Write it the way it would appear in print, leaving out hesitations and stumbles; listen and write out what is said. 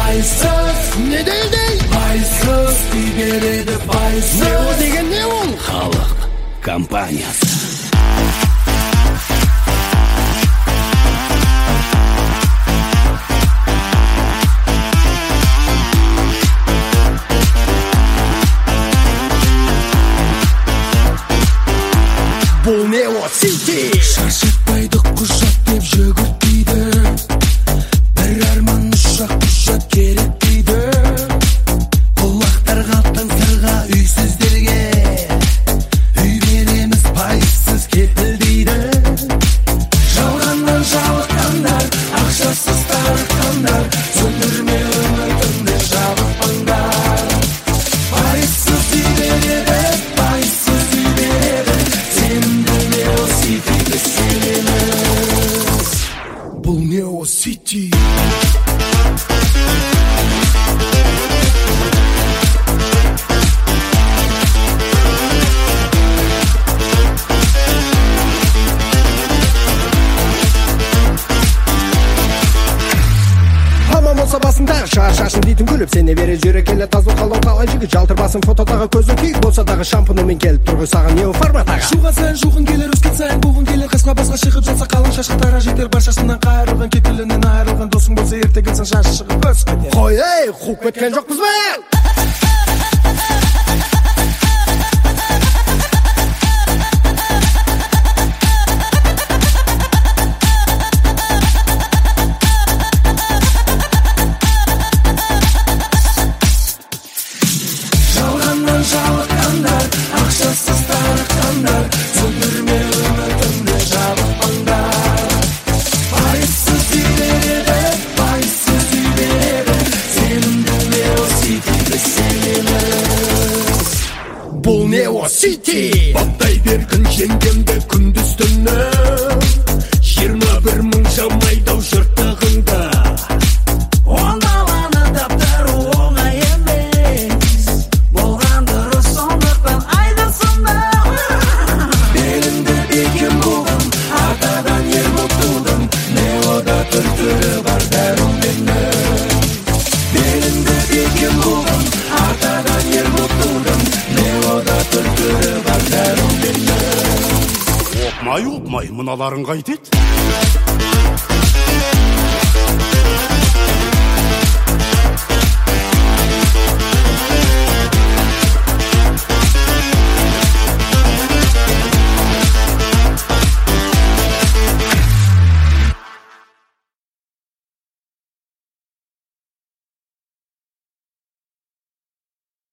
Пайсыз. Не дейді? Пайсыз үй береді пайсыз. Не ол деген не ол? Халық компаниясы. Бұл не ол Сити? Шаршатпайды құжат деп жүгіртпейді. Бір арман ұшақ керек дейді. Құлақтар қалтан сырға үйсіздерге. Үй береміз пайсыз кепілдейді. Жалғаннан жалыққандар, ақшасыз тарыққандар, сөндірме үмітіңді жабықпаңдар. Пайсыз үй береді, пайсыз үй береді. Сенімді не ол Ситиге сенеміз. Бұл не ол Сити? Болса басындағы шығар шашын дейтін күліп сене бере жүрек келе тазу қалау қалай жігіт жалтыр басын фотодағы көзі күйік болса дағы шампуномен келіп тұрғой саған не форматаға шуға сайын жуғын келер өскен сайын буғын келер қасқа басқа шығып жатса қалың шашқа тара жетер баршасынан қайырылған кетілінен айырылған досың болса ерте келсең шашы шығып өс кетер қой ей қуып кеткен жоқпыз ба жалыққандар, ақшасыз тарыққандар, сөндірме үмітіңді жабықпаңдар. Пайсыз үй береді, пайсыз үй береді, сенімді не ол Ситиге сенеміз. Бұл не ол Сити? Бақтай беркін жеңгемді күндіз түні, 21 мың жамайдау жыртығында. Түртүрі бар дәрумені беліңді бекем болдым артадан ер мұттудым не ода түртүрі бар дәрумені Опмай, мыналарың қайтет?